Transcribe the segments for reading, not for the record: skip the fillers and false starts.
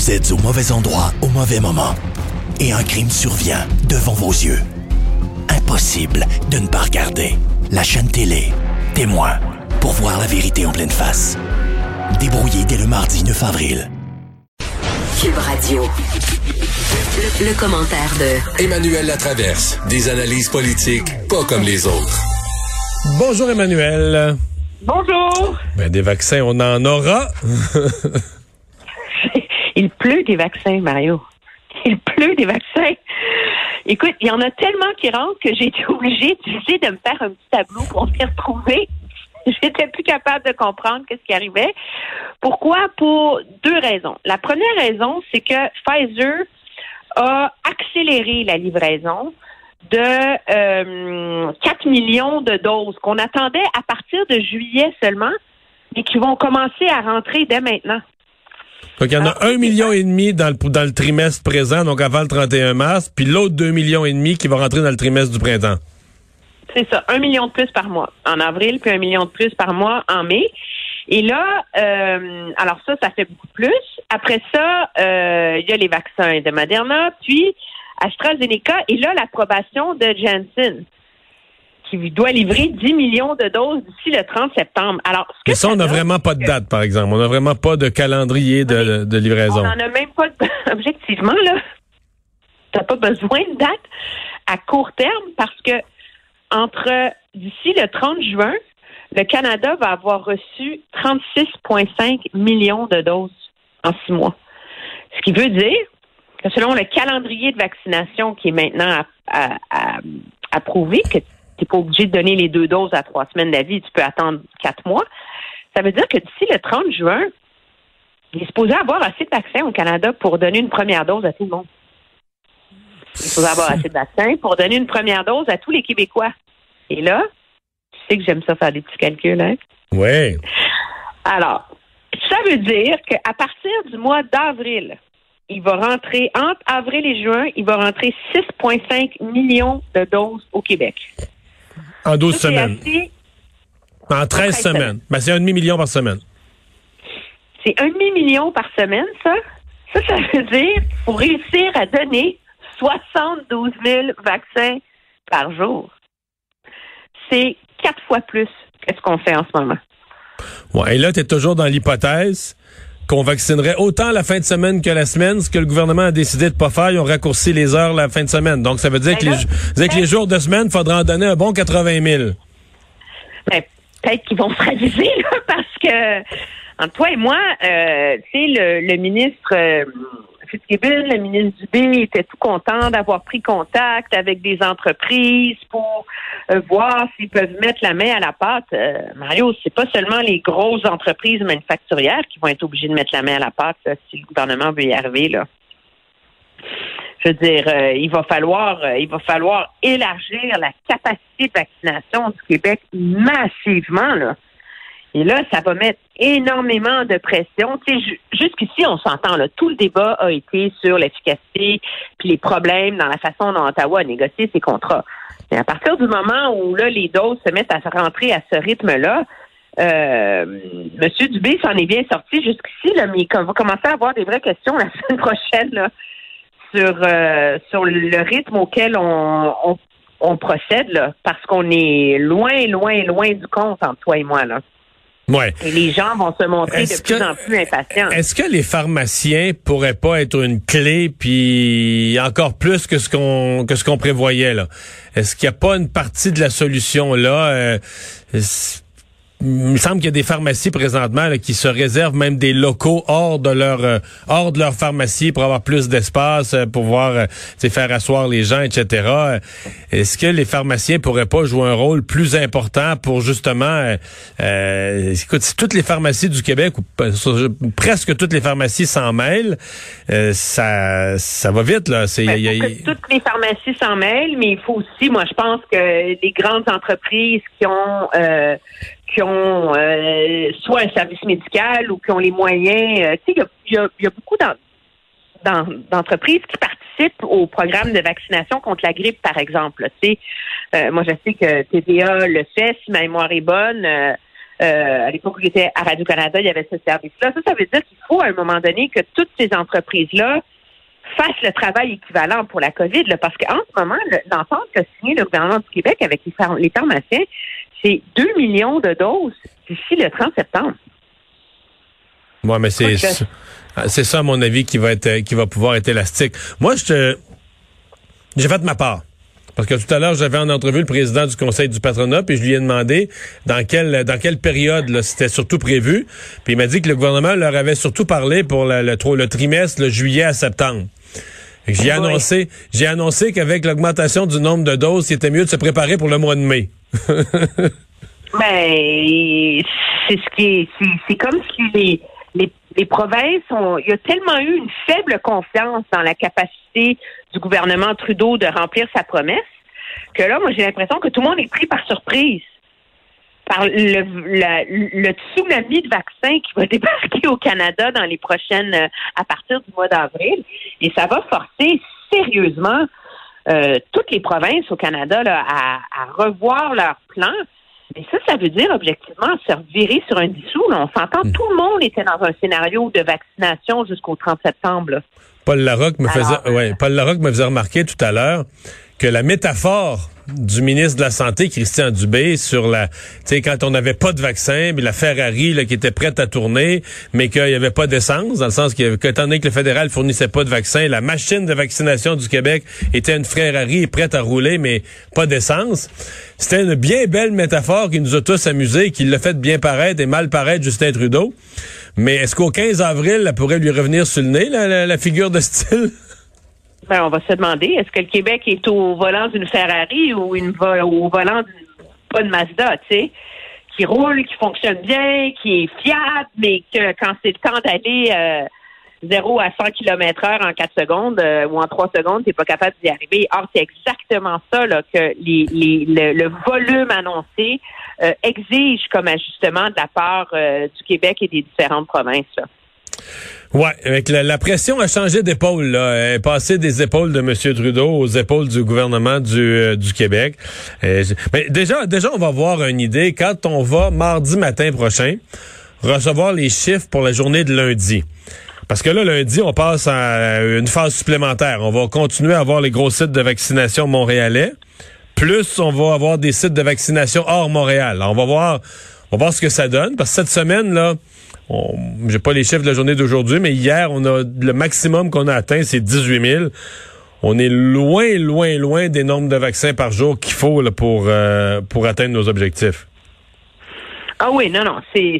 Vous êtes au mauvais endroit au mauvais moment. Et un crime survient devant vos yeux. Impossible de ne pas regarder. La chaîne télé, Témoin, pour voir la vérité en pleine face. Débrouillé dès le mardi 9 avril. Cube Radio. Le commentaire de Emmanuel Latraverse. Des analyses politiques pas comme les autres. Bonjour Emmanuel. Bonjour. Des vaccins, on en aura. Il pleut des vaccins, Mario. Il pleut des vaccins. Écoute, il y en a tellement qui rentrent que j'ai été obligée d'essayer de me faire un petit tableau pour m'y retrouver. J'étais plus capable de comprendre ce qui arrivait. Pourquoi? Pour deux raisons. La première raison, c'est que Pfizer a accéléré la livraison de 4 millions de doses qu'on attendait à partir de juillet seulement, mais qui vont commencer à rentrer dès maintenant. Donc, il y en a 1,5 million dans le trimestre présent, donc avant le 31 mars, puis l'autre 2,5 millions qui va rentrer dans le trimestre du printemps. C'est ça, 1 million de plus par mois en avril, puis 1 million de plus par mois en mai. Et là, alors ça fait beaucoup plus. Après ça, il y a les vaccins de Moderna, puis AstraZeneca, et là, l'approbation de Janssen, qui doit livrer 10 millions de doses d'ici le 30 septembre. Alors, mais ça, on n'a vraiment pas de date, par exemple. On n'a vraiment pas de calendrier de livraison. On n'en a même pas, objectivement, là. Tu n'as pas besoin de date à court terme parce que d'ici le 30 juin, le Canada va avoir reçu 36,5 millions de doses en 6 mois. Ce qui veut dire que selon le calendrier de vaccination qui est maintenant approuvé, que tu n'es pas obligé de donner les 2 doses à 3 semaines d'avis, tu peux attendre 4 mois. Ça veut dire que d'ici le 30 juin, il est supposé avoir assez de vaccins au Canada pour donner une première dose à tout le monde. Il est supposé avoir assez de vaccins pour donner une première dose à tous les Québécois. Et là, tu sais que j'aime ça faire des petits calculs, hein? Oui. Alors, ça veut dire qu'à partir du mois d'avril, il va rentrer, entre avril et juin, il va rentrer 6,5 millions de doses au Québec. En 12 semaines. En 13 semaines. Ben, c'est 1,5 million par semaine. C'est 1,5 million par semaine, ça? Ça veut dire, pour réussir à donner 72 000 vaccins par jour. C'est 4 fois plus que ce qu'on fait en ce moment. Ouais, et là, tu es toujours dans l'hypothèse qu'on vaccinerait autant la fin de semaine que la semaine. Ce que le gouvernement a décidé de pas faire, ils ont raccourci les heures la fin de semaine. Donc, ça veut dire que les jours de semaine, il faudra en donner un bon 80 000. Ben, peut-être qu'ils vont se raviser, là, parce que, entre toi et moi, tu sais, le ministre Fitzgibbon, le ministre Dubé, était tout content d'avoir pris contact avec des entreprises pour voir s'ils peuvent mettre la main à la pâte. Mario, c'est pas seulement les grosses entreprises manufacturières qui vont être obligées de mettre la main à la pâte là, si le gouvernement veut y arriver, là. Je veux dire, il va falloir élargir la capacité de vaccination du Québec massivement, là. Et là, ça va mettre énormément de pression. Tu sais, jusqu'ici, on s'entend, là, tout le débat a été sur l'efficacité puis les problèmes dans la façon dont Ottawa a négocié ses contrats. Mais à partir du moment où là, les doses se mettent à rentrer à ce rythme-là, M. Dubé s'en est bien sorti jusqu'ici, là, mais il va commencer à avoir des vraies questions la semaine prochaine là, sur le rythme auquel on procède, là, parce qu'on est loin, loin, loin du compte entre toi et moi, là. Ouais. Et les gens vont se montrer de plus en plus impatients. Est-ce que les pharmaciens pourraient pas être une clé, puis encore plus que ce qu'on prévoyait là? Est-ce qu'il n'y a pas une partie de la solution là? Il me semble qu'il y a des pharmacies présentement là, qui se réservent même des locaux hors de leur pharmacie pour avoir plus d'espace, pour pouvoir faire asseoir les gens, etc. Est-ce que les pharmaciens pourraient pas jouer un rôle plus important pour justement écoute, si toutes les pharmacies du Québec, ou presque toutes les pharmacies s'en mêlent, ça va vite, là. Toutes les pharmacies s'en mêlent, mais il faut aussi, moi je pense que les grandes entreprises qui ont soit un service médical ou qui ont les moyens. Tu sais, il y a beaucoup d'entreprises qui participent au programme de vaccination contre la grippe, par exemple. Tu sais, moi, je sais que TVA le fait, si ma mémoire est bonne. À l'époque où j'étais à Radio-Canada, il y avait ce service-là. Ça veut dire qu'il faut, à un moment donné, que toutes ces entreprises-là fassent le travail équivalent pour la COVID, là, parce qu'en ce moment, l'entente qu'a signé le gouvernement du Québec avec les pharmaciens, c'est 2 millions de doses d'ici le 30 septembre. Ouais, mais c'est ça, à mon avis, qui va pouvoir être élastique. Moi, j'ai fait ma part. Parce que tout à l'heure, j'avais en entrevue le président du Conseil du patronat, puis je lui ai demandé dans quelle période là, c'était surtout prévu. Puis il m'a dit que le gouvernement leur avait surtout parlé pour le trimestre, le juillet à septembre. J'ai annoncé qu'avec l'augmentation du nombre de doses, il était mieux de se préparer pour le mois de mai. Ben, c'est comme si les provinces il y a tellement eu une faible confiance dans la capacité du gouvernement Trudeau de remplir sa promesse que là, moi, j'ai l'impression que tout le monde est pris par surprise par le tsunami de vaccins qui va débarquer au Canada dans les prochaines, à partir du mois d'avril. Et ça va forcer sérieusement toutes les provinces au Canada là, à revoir leur plan. Mais ça veut dire objectivement se revirer sur un dissous. Là. On s'entend, tout le monde était dans un scénario de vaccination jusqu'au 30 septembre. Là. Paul Larocque me faisait remarquer tout à l'heure que la métaphore du ministre de la Santé, Christian Dubé, sur quand on n'avait pas de vaccin, puis la Ferrari là, qui était prête à tourner, mais qu'il n'y avait pas d'essence, dans le sens qu'étant donné que le fédéral fournissait pas de vaccin, la machine de vaccination du Québec était une Ferrari prête à rouler, mais pas d'essence. C'était une bien belle métaphore qui nous a tous amusés, qui l'a fait bien paraître et mal paraître Justin Trudeau. Mais est-ce qu'au 15 avril, elle pourrait lui revenir sur le nez, la figure de style? Ben, on va se demander, est-ce que le Québec est au volant d'une Ferrari ou au volant d'une bonne Mazda, tu sais, qui roule, qui fonctionne bien, qui est fiable, mais que quand c'est le temps d'aller 0 à 100 km/h en 4 secondes ou en 3 secondes, t'es pas capable d'y arriver. Or, c'est exactement ça là, que le volume annoncé exige comme ajustement de la part du Québec et des différentes provinces, là. Ouais, avec la pression a changé d'épaule, là. Elle est passée des épaules de M. Trudeau aux épaules du gouvernement du Québec. Mais déjà, on va avoir une idée quand on va, mardi matin prochain, recevoir les chiffres pour la journée de lundi. Parce que là, lundi, on passe à une phase supplémentaire. On va continuer à avoir les gros sites de vaccination montréalais. Plus, on va avoir des sites de vaccination hors Montréal. Alors, on va voir ce que ça donne. Parce que cette semaine, là, j'ai pas les chiffres de la journée d'aujourd'hui, mais hier, on a le maximum qu'on a atteint, c'est 18 000. On est loin des nombres de vaccins par jour qu'il faut là, pour atteindre nos objectifs. Ah oui, non, c'est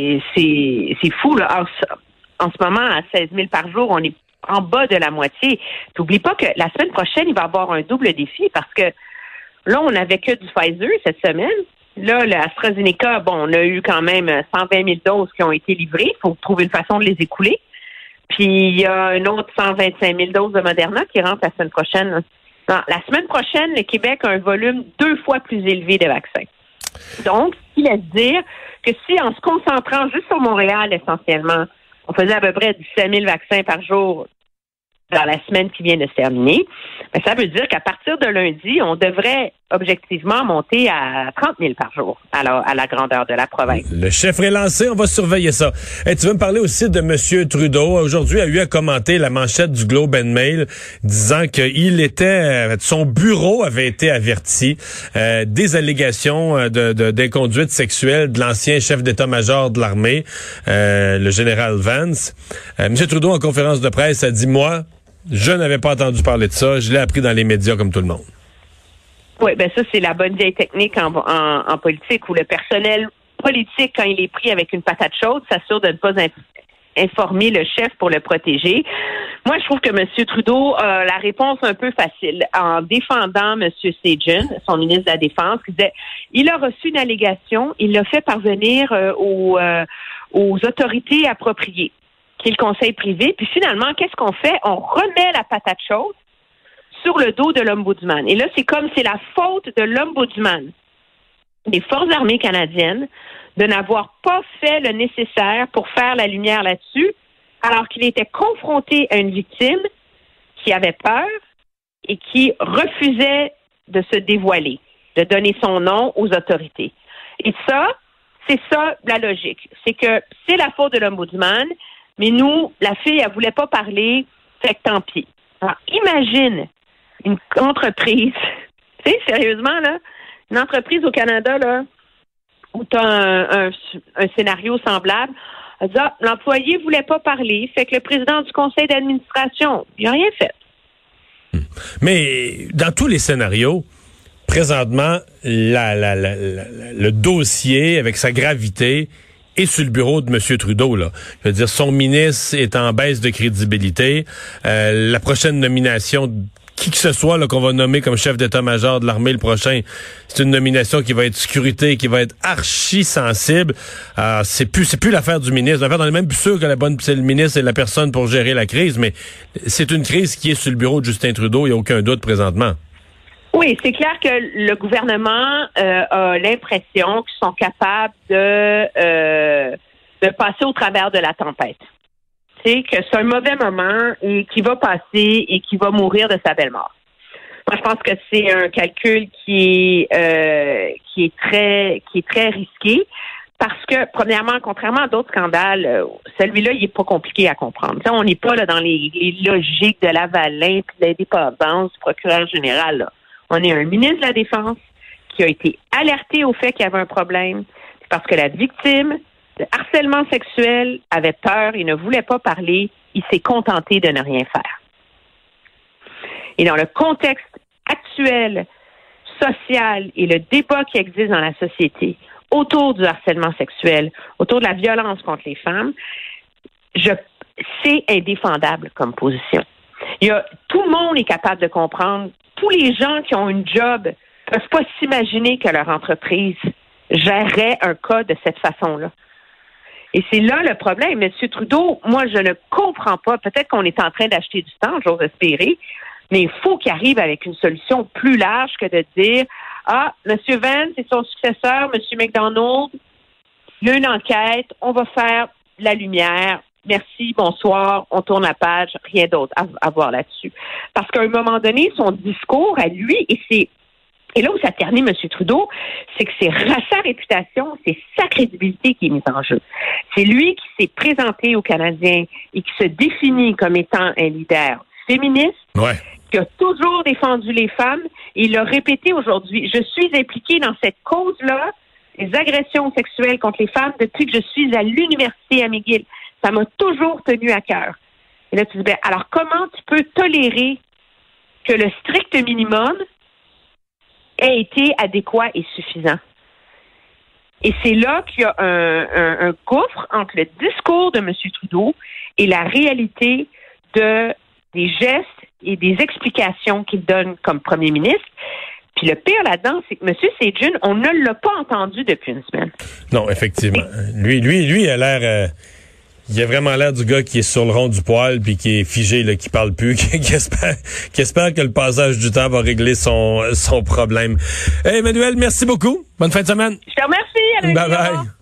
fou, là. En ce moment, à 16 000 par jour, on est en bas de la moitié. T'oublies pas que la semaine prochaine, il va y avoir un double défi parce que là, on n'avait que du Pfizer cette semaine. Là, l'AstraZeneca, on a eu quand même 120 000 doses qui ont été livrées. Il faut trouver une façon de les écouler. Puis, il y a un autre 125 000 doses de Moderna qui rentrent la semaine prochaine. Non, la semaine prochaine, le Québec a un volume 2 fois plus élevé de vaccins. Donc, ce qui laisse dire que si, en se concentrant juste sur Montréal essentiellement, on faisait à peu près 17 000 vaccins par jour dans la semaine qui vient de se terminer, ben ça veut dire qu'à partir de lundi, on devrait objectivement monter à 30 000 par jour à la grandeur de la province. Le chiffre est lancé, on va surveiller ça. Et tu veux me parler aussi de M. Trudeau. Aujourd'hui, a eu à commenter la manchette du Globe and Mail disant son bureau avait été averti des allégations d'inconduite sexuelle de l'ancien chef d'état-major de l'armée, le général Vance. M. Trudeau, en conférence de presse, a dit, moi, je n'avais pas entendu parler de ça. Je l'ai appris dans les médias comme tout le monde. Oui, ben ça, c'est la bonne vieille technique en politique où le personnel politique, quand il est pris avec une patate chaude, s'assure de ne pas informer le chef pour le protéger. Moi, je trouve que M. Trudeau a la réponse un peu facile en défendant M. Sajjan, son ministre de la Défense, qui disait il a reçu une allégation, il l'a fait parvenir aux autorités appropriées, qui est le conseil privé. Puis finalement, qu'est-ce qu'on fait? On remet la patate chaude sur le dos de l'Ombudsman. Et là, c'est comme c'est la faute de l'Ombudsman des Forces armées canadiennes de n'avoir pas fait le nécessaire pour faire la lumière là-dessus, alors qu'il était confronté à une victime qui avait peur et qui refusait de se dévoiler, de donner son nom aux autorités. Et ça c'est ça la logique. C'est que c'est la faute de l'ombudsman, mais nous, la fille, elle voulait pas parler, fait que tant pis. Alors, imagine une entreprise, tu sais, sérieusement, là, une entreprise au Canada, là, où tu as un scénario semblable. Elle dit, l'employé voulait pas parler, fait que le président du conseil d'administration, il n'a rien fait. Mais dans tous les scénarios, présentement, le dossier, avec sa gravité, est sur le bureau de M. Trudeau, là. Je veux dire, son ministre est en baisse de crédibilité. La prochaine nomination, qui que ce soit là, qu'on va nommer comme chef d'état-major de l'armée le prochain, c'est une nomination qui va être scrutée, qui va être archi sensible. C'est plus l'affaire du ministre. L'affaire, on est même plus sûr que c'est le ministre et la personne pour gérer la crise, mais c'est une crise qui est sur le bureau de Justin Trudeau, il n'y a aucun doute présentement. Oui, c'est clair que le gouvernement a l'impression qu'ils sont capables de passer au travers de la tempête. C'est que c'est un mauvais moment et qui va passer et qui va mourir de sa belle mort. Moi, je pense que c'est un calcul qui est très risqué parce que, premièrement, contrairement à d'autres scandales, celui-là, il est pas compliqué à comprendre. T'sais, on n'est pas là dans les logiques de Lavalin puis de l'indépendance du procureur général, là. On est un ministre de la Défense qui a été alerté au fait qu'il y avait un problème. C'est parce que la victime de harcèlement sexuel avait peur, il ne voulait pas parler, il s'est contenté de ne rien faire. Et dans le contexte actuel, social et le débat qui existe dans la société autour du harcèlement sexuel, autour de la violence contre les femmes, c'est indéfendable comme position. Tout le monde est capable de comprendre. Tous les gens qui ont une job ne peuvent pas s'imaginer que leur entreprise gérerait un cas de cette façon-là. Et c'est là le problème. M. Trudeau, moi, je ne comprends pas. Peut-être qu'on est en train d'acheter du temps, j'ose espérer, mais il faut qu'il arrive avec une solution plus large que de dire M. Vance et son successeur, M. McDonald, il y a une enquête, on va faire la lumière. Merci, bonsoir, on tourne la page, rien d'autre à voir là-dessus. Parce qu'à un moment donné, son discours à lui, et là où ça ternit M. Trudeau, c'est que c'est sa réputation, c'est sa crédibilité qui est mise en jeu. C'est lui qui s'est présenté aux Canadiens et qui se définit comme étant un leader féministe, qui a toujours défendu les femmes, et il l'a répété aujourd'hui. Je suis impliqué dans cette cause-là, les agressions sexuelles contre les femmes, depuis que je suis à l'université à McGill. Ça m'a toujours tenu à cœur. Et là, tu dis, alors comment tu peux tolérer que le strict minimum ait été adéquat et suffisant? Et c'est là qu'il y a un gouffre entre le discours de M. Trudeau et la réalité des gestes et des explications qu'il donne comme premier ministre. Puis le pire là-dedans, c'est que M. Sajjan, on ne l'a pas entendu depuis une semaine. Non, effectivement. Lui, il a l'air... il a vraiment l'air du gars qui est sur le rond du poil puis qui est figé, là, qui parle plus, qui espère que le passage du temps va régler son problème. Hey, Emmanuel, merci beaucoup. Bonne fin de semaine. Je te remercie. Bye bye.